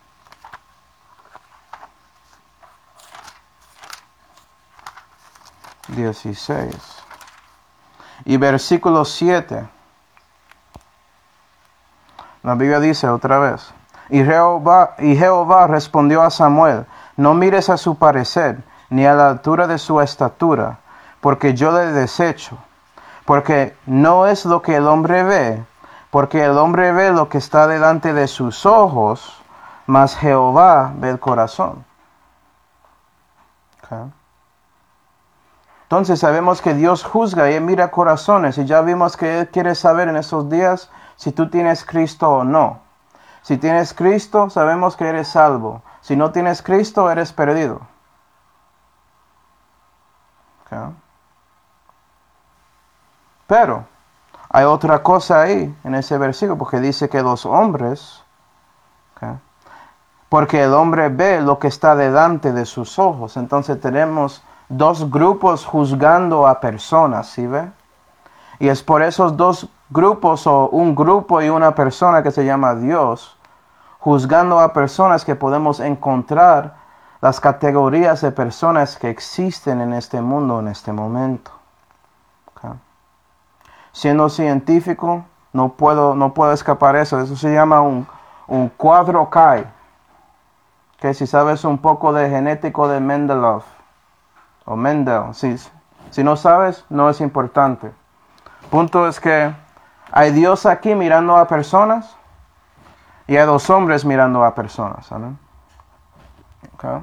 16. Y versículo 7. La Biblia dice otra vez. Y Jehová respondió a Samuel: no mires a su parecer, ni a la altura de su estatura, porque yo le desecho. Porque no es lo que el hombre ve, porque el hombre ve lo que está delante de sus ojos, mas Jehová ve el corazón. Okay. Entonces sabemos que Dios juzga y Él mira corazones, y ya vimos que Él quiere saber en esos días si tú tienes Cristo o no. Si tienes Cristo, sabemos que eres salvo. Si no tienes Cristo, eres perdido. Okay. Pero hay otra cosa ahí en ese versículo, porque dice que los hombres, okay, porque el hombre ve lo que está delante de sus ojos. Entonces tenemos dos grupos juzgando a personas, ¿sí ve? Y es por esos dos grupos, o un grupo y una persona que se llama Dios, juzgando a personas, que podemos encontrar las categorías de personas que existen en este mundo en este momento. Okay. Siendo científico, no puedo escapar eso. Eso se llama un cuadro Chi. Que si sabes un poco de genético de Mendelov o Mendel, si no sabes, no es importante. Punto es que hay Dios aquí mirando a personas y hay dos hombres mirando a personas. ¿Saben? Okay.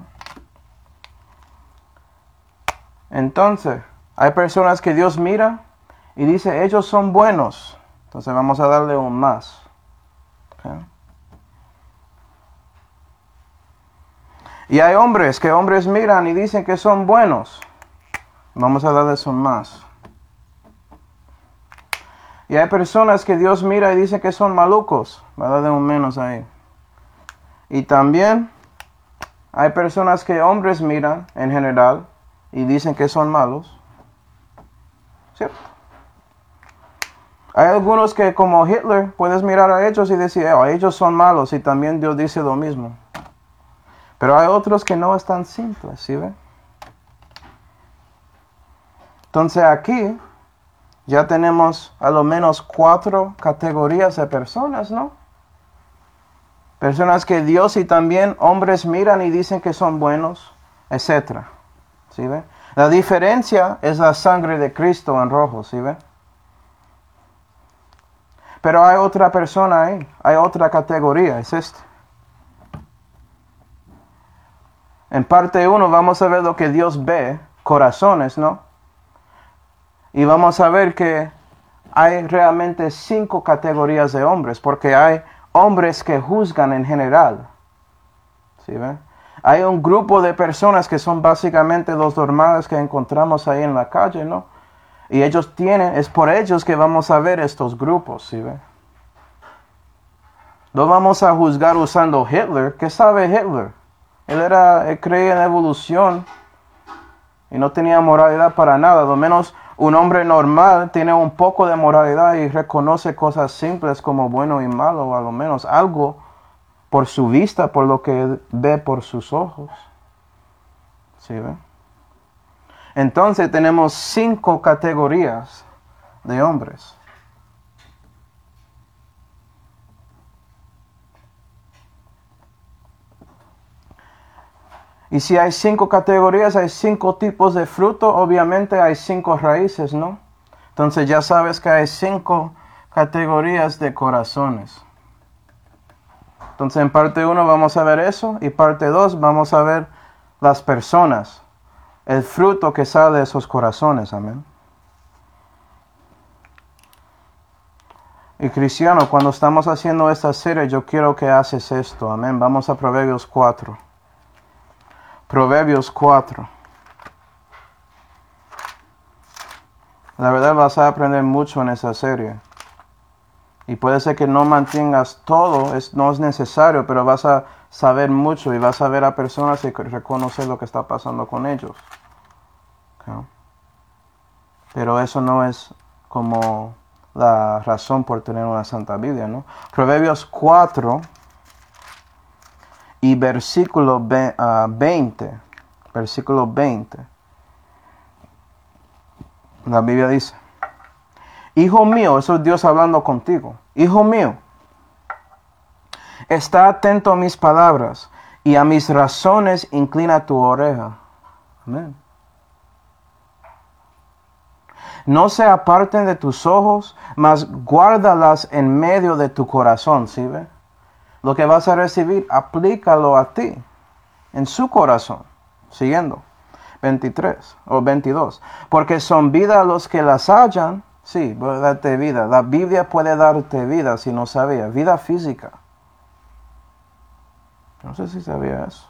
Entonces, hay personas que Dios mira y dice, ellos son buenos. Entonces vamos a darle un más. Okay. Y hay hombres que miran y dicen que son buenos. Vamos a darles un más. Y hay personas que Dios mira y dice que son malucos. Va a darle un menos ahí. Y también hay personas que hombres miran en general y dicen que son malos. ¿Cierto? Hay algunos que, como Hitler, puedes mirar a ellos y decir, ellos son malos, y también Dios dice lo mismo. Pero hay otros que no es tan simple, ¿sí ve? Entonces aquí ya tenemos a lo menos 4 categorías de personas, ¿no? Personas que Dios y también hombres miran y dicen que son buenos, etc. ¿Sí ve? La diferencia es la sangre de Cristo en rojo, ¿sí ve? Pero hay otra persona ahí, hay otra categoría, es esta. En parte 1 vamos a ver lo que Dios ve, corazones, ¿no? Y vamos a ver que hay realmente 5 categorías de hombres, porque hay hombres que juzgan en general. ¿Sí ven? Hay un grupo de personas que son básicamente los normales que encontramos ahí en la calle, ¿no? Y ellos es por ellos que vamos a ver estos grupos, ¿sí ven? No vamos a juzgar usando Hitler. ¿Qué sabe Hitler? Él creía en evolución y no tenía moralidad para nada. Lo menos un hombre normal tiene un poco de moralidad y reconoce cosas simples como bueno y malo, o a lo menos algo por su vista, por lo que ve por sus ojos. ¿Sí ve? Entonces tenemos 5 categorías de hombres. Y si hay 5 categorías, hay 5 tipos de fruto, obviamente hay 5 raíces, ¿no? Entonces ya sabes que hay 5 categorías de corazones. Entonces en parte 1 vamos a ver eso, y parte 2 vamos a ver las personas, el fruto que sale de esos corazones, amén. Y cristiano, cuando estamos haciendo esta serie, yo quiero que haces esto, amén. Vamos a Proverbios 4. Proverbios 4. La verdad vas a aprender mucho en esa serie. Y puede ser que no mantengas todo, no es necesario, pero vas a saber mucho y vas a ver a personas y reconocer lo que está pasando con ellos. ¿Okay? Pero eso no es como la razón por tener una Santa Biblia, ¿no? Proverbios 4 y versículo 20. Versículo 20. La Biblia dice, hijo mío, eso es Dios hablando contigo. Hijo mío, está atento a mis palabras y a mis razones inclina tu oreja. Amén. No se aparten de tus ojos, mas guárdalas en medio de tu corazón, ¿sí ve? Lo que vas a recibir, aplícalo a ti, en su corazón. Siguiendo, 23 o 22. Porque son vida los que las hallan, sí, puede darte vida. La Biblia puede darte vida, si no sabía, vida física. No sé si sabía eso.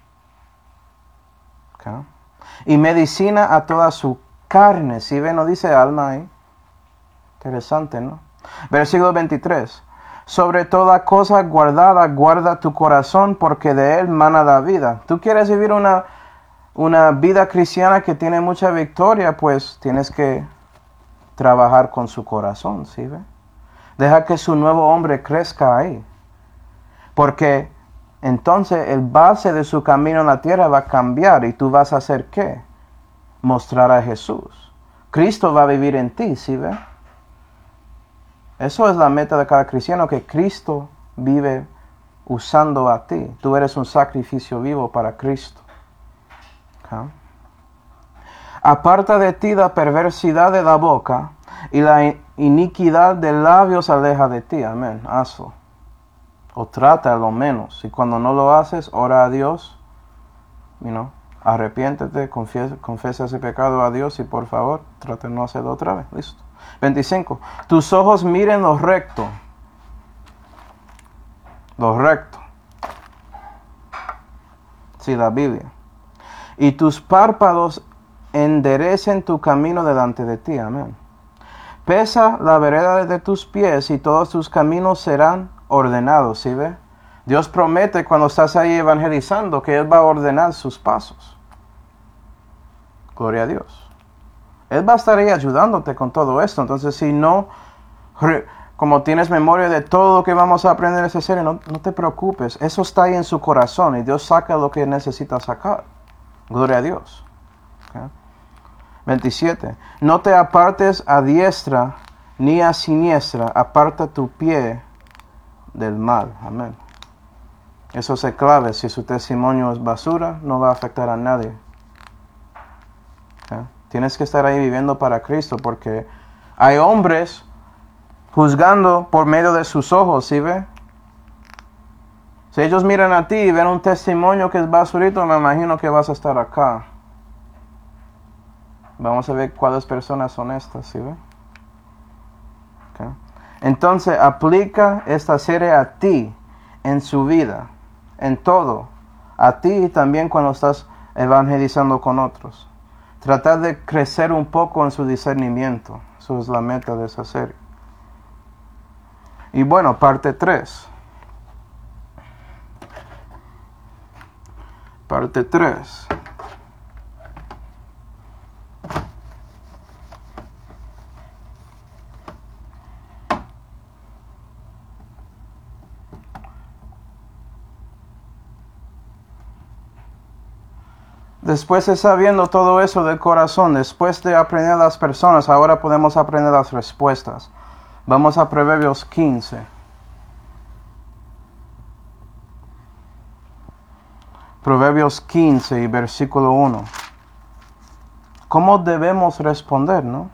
Okay. Y medicina a toda su carne. Si ve, no dice alma ahí. Interesante, ¿no? Versículo 23. Sobre toda cosa guardada, guarda tu corazón, porque de él mana la vida. ¿Tú quieres vivir una vida cristiana que tiene mucha victoria? Pues tienes que trabajar con su corazón, ¿sí ve? Deja que su nuevo hombre crezca ahí. Porque entonces el base de su camino en la tierra va a cambiar. ¿Y tú vas a hacer qué? Mostrar a Jesús. Cristo va a vivir en ti, ¿sí ve? Eso es la meta de cada cristiano, que Cristo vive usando a ti. Tú eres un sacrificio vivo para Cristo. Okay. Aparta de ti la perversidad de la boca y la iniquidad de labios aleja de ti. Amén. Hazlo. O trata a lo menos. Y cuando no lo haces, ora a Dios. Arrepiéntete, confiesa ese pecado a Dios y por favor, trata de no hacerlo otra vez. Listo. 25. Tus ojos miren lo recto. Lo recto. Sí, la Biblia. Y tus párpados enderecen tu camino delante de ti. Amén. Pesa la vereda de tus pies y todos tus caminos serán ordenados. ¿Sí ve? Dios promete cuando estás ahí evangelizando que Él va a ordenar sus pasos. Gloria a Dios. Él va a estar ahí ayudándote con todo esto. Entonces, si no, como tienes memoria de todo lo que vamos a aprender en esta serie, no te preocupes. Eso está ahí en su corazón y Dios saca lo que necesita sacar. Gloria a Dios. Okay. 27. No te apartes a diestra ni a siniestra. Aparta tu pie del mal. Amén. Eso es clave. Si su testimonio es basura, no va a afectar a nadie. Okay. Tienes que estar ahí viviendo para Cristo, porque hay hombres juzgando por medio de sus ojos, ¿sí ve? Si ellos miran a ti y ven un testimonio que es basurito, me imagino que vas a estar acá. Vamos a ver cuáles personas son estas, ¿sí ve? Okay. Entonces, aplica esta serie a ti, en su vida, en todo. A ti y también cuando estás evangelizando con otros. Tratar de crecer un poco en su discernimiento. Eso es la meta de esa serie. Y bueno, parte 3. Parte 3. Después de sabiendo todo eso del corazón, después de aprender las personas, ahora podemos aprender las respuestas. Vamos a Proverbios 15. Proverbios 15 y versículo 1. ¿Cómo debemos responder, no?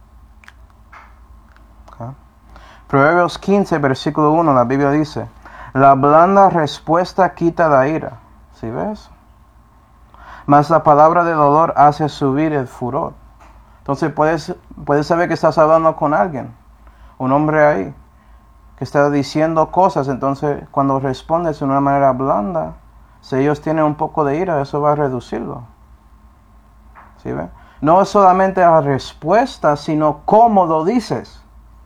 Okay. Proverbios 15, versículo 1, la Biblia dice, la blanda respuesta quita la ira. ¿Sí ves? Mas la palabra del dolor hace subir el furor. Entonces puedes saber que estás hablando con alguien, un hombre ahí, que está diciendo cosas. Entonces cuando respondes de una manera blanda, si ellos tienen un poco de ira, eso va a reducirlo. ¿Sí ve? No es solamente la respuesta, sino cómo lo dices.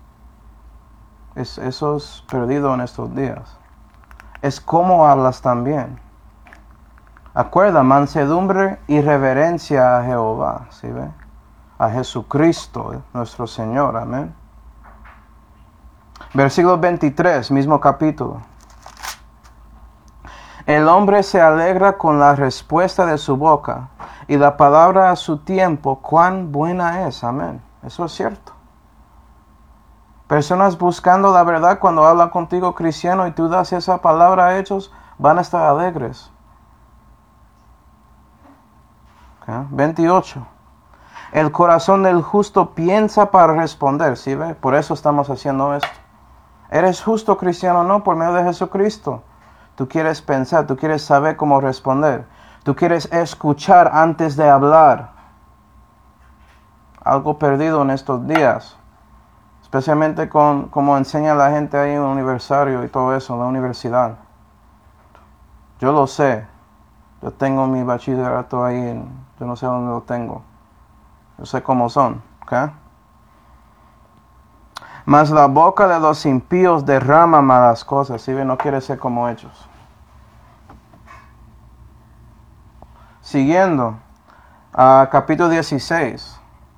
Eso es perdido en estos días. Es cómo hablas también. Acuerda, mansedumbre y reverencia a Jehová, ¿sí ve? A Jesucristo, nuestro Señor, amén. Versículo 23, mismo capítulo. El hombre se alegra con la respuesta de su boca, y la palabra a su tiempo, cuán buena es, amén. Eso es cierto. Personas buscando la verdad cuando hablan contigo cristiano y tú das esa palabra a ellos, van a estar alegres. 28. El corazón del justo piensa para responder, ¿sí ve? Por eso estamos haciendo esto. ¿Eres justo cristiano o no? Por medio de Jesucristo. Tú quieres pensar, tú quieres saber cómo responder. Tú quieres escuchar antes de hablar. Algo perdido en estos días. Especialmente con como enseña la gente ahí en el aniversario y todo eso, en la universidad. Yo lo sé. Yo tengo mi bachillerato ahí, yo no sé dónde lo tengo. Yo sé cómo son, ¿ok? Mas la boca de los impíos derrama malas cosas, ¿sí? No quiere ser como ellos. Siguiendo, capítulo 16.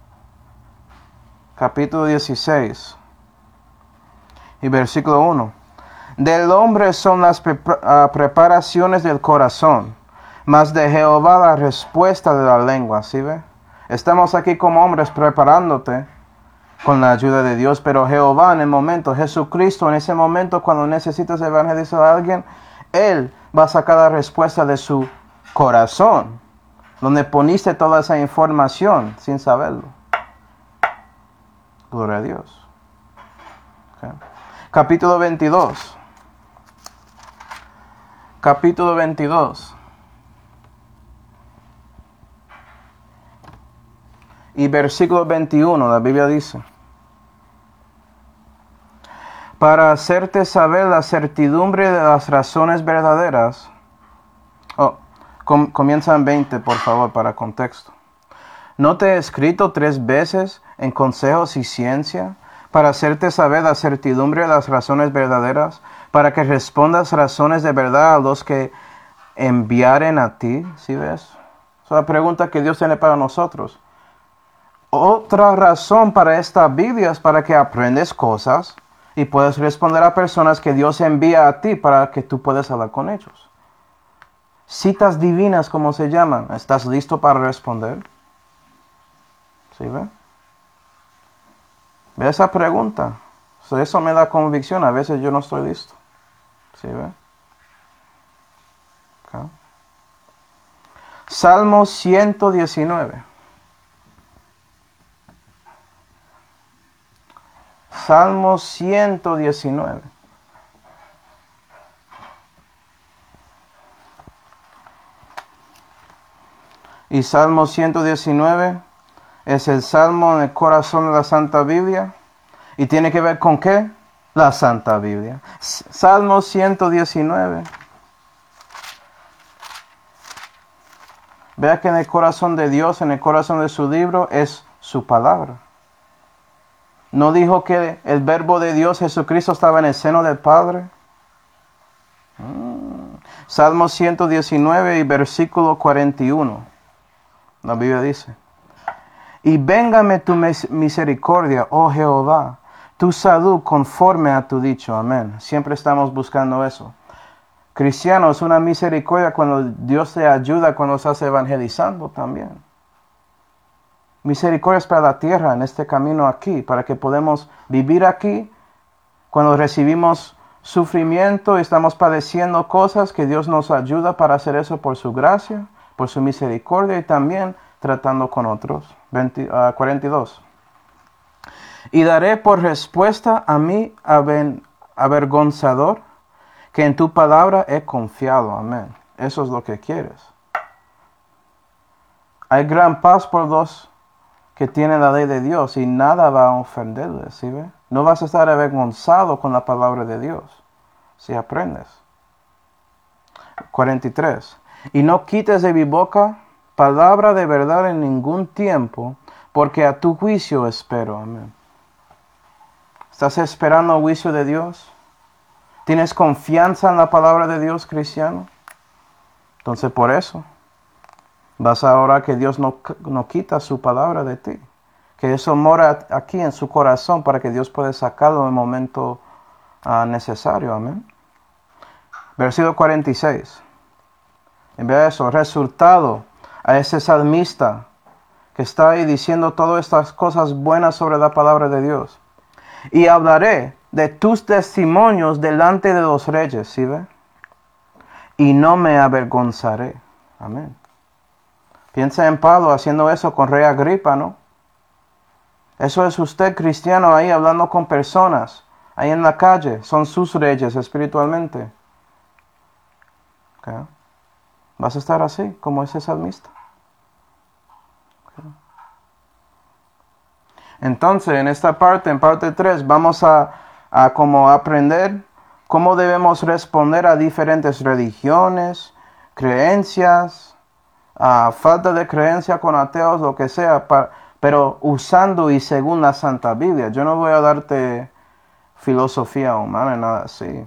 Capítulo 16 y versículo 1. Del hombre son las preparaciones del corazón, mas de Jehová la respuesta de la lengua, ¿sí ve? Estamos aquí como hombres preparándote con la ayuda de Dios, pero Jehová en el momento, Jesucristo en ese momento cuando necesitas evangelizar a alguien, Él va a sacar la respuesta de su corazón, donde poniste toda esa información sin saberlo. Gloria a Dios. Okay. Capítulo 22. Capítulo 22. Y versículo 21, la Biblia dice: para hacerte saber la certidumbre de las razones verdaderas. Comienza en 20, por favor, para contexto. ¿No te he escrito 3 veces en consejos y ciencia, para hacerte saber la certidumbre de las razones verdaderas, para que respondas razones de verdad a los que enviaren a ti? ¿Sí ves? Es la pregunta que Dios tiene para nosotros. Otra razón para esta Biblia es para que aprendes cosas y puedas responder a personas que Dios envía a ti para que tú puedas hablar con ellos. Citas divinas, como se llaman. ¿Estás listo para responder? ¿Sí ve? Ve esa pregunta. Eso me da convicción. A veces yo no estoy listo. ¿Sí ve? Okay. Salmo 119. Salmo 119. Y Salmo 119 es el salmo en el corazón de la Santa Biblia. ¿Y tiene que ver con qué? La Santa Biblia. Salmo 119. Vea que en el corazón de Dios, en el corazón de su libro, es su palabra. ¿No dijo que el verbo de Dios, Jesucristo, estaba en el seno del Padre? Salmo 119 y versículo 41. La Biblia dice: y véngame tu misericordia, oh Jehová, tu salud conforme a tu dicho. Amén. Siempre estamos buscando eso. Cristianos, una misericordia cuando Dios te ayuda, cuando estás evangelizando también. Misericordia es para la tierra, en este camino aquí, para que podamos vivir aquí. Cuando recibimos sufrimiento y estamos padeciendo cosas, que Dios nos ayuda para hacer eso por su gracia, por su misericordia y también tratando con otros. 42. Y daré por respuesta a mi avergonzador, que en tu palabra he confiado. Amén. Eso es lo que quieres. Hay gran paz por los que tienen la ley de Dios y nada va a ofenderles, ¿sí ve? No vas a estar avergonzado con la palabra de Dios, si aprendes. 43. Y no quites de mi boca palabra de verdad en ningún tiempo, porque a tu juicio espero. Amén. ¿Estás esperando el juicio de Dios? ¿Tienes confianza en la palabra de Dios, cristiano? Entonces por eso vas a orar que Dios no quita su palabra de ti. Que eso mora aquí en su corazón para que Dios pueda sacarlo en el momento necesario. Amén. Versículo 46. En vez de eso, resultado a ese salmista que está ahí diciendo todas estas cosas buenas sobre la palabra de Dios. Y hablaré de tus testimonios delante de los reyes, ¿sí ve? Y no me avergonzaré. Amén. Piensa en Pablo haciendo eso con Rey Agripa, ¿no? Eso es usted cristiano ahí hablando con personas, ahí en la calle. Son sus reyes espiritualmente. ¿Okay? Vas a estar así, como ese salmista. ¿Okay? Entonces, en esta parte, en parte 3, vamos a como aprender cómo debemos responder a diferentes religiones, creencias, falta de creencia con ateos, lo que sea, pero usando y según la Santa Biblia. Yo no voy a darte filosofía humana, nada así.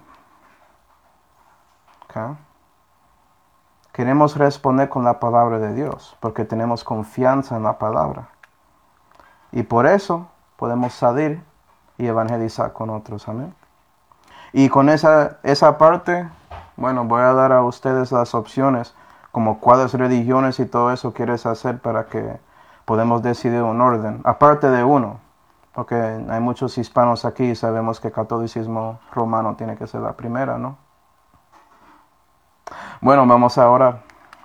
¿Okay? Queremos responder con la palabra de Dios, porque tenemos confianza en la palabra. Y por eso podemos salir y evangelizar con otros. Amén. Y con esa parte, bueno, voy a dar a ustedes las opciones, como cuáles religiones y todo eso quieres hacer para que podemos decidir un orden. Aparte de uno, porque hay muchos hispanos aquí y sabemos que el catolicismo romano tiene que ser la primera, ¿no? Bueno, vamos a orar.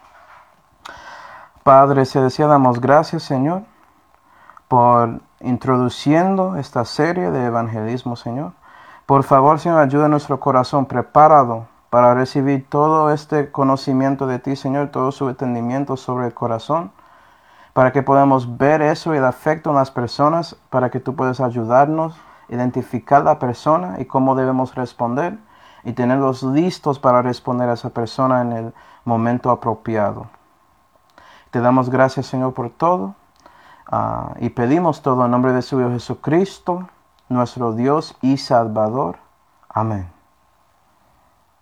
Padre celestial, damos gracias, Señor, por introduciendo esta serie de evangelismo, Señor. Por favor, Señor, ayuda a nuestro corazón preparado para recibir todo este conocimiento de ti, Señor, todo su entendimiento sobre el corazón, para que podamos ver eso y el afecto en las personas, para que tú puedas ayudarnos a identificar la persona y cómo debemos responder y tenerlos listos para responder a esa persona en el momento apropiado. Te damos gracias, Señor, por todo y pedimos todo en nombre de su Hijo Jesucristo, nuestro Dios y Salvador. Amén.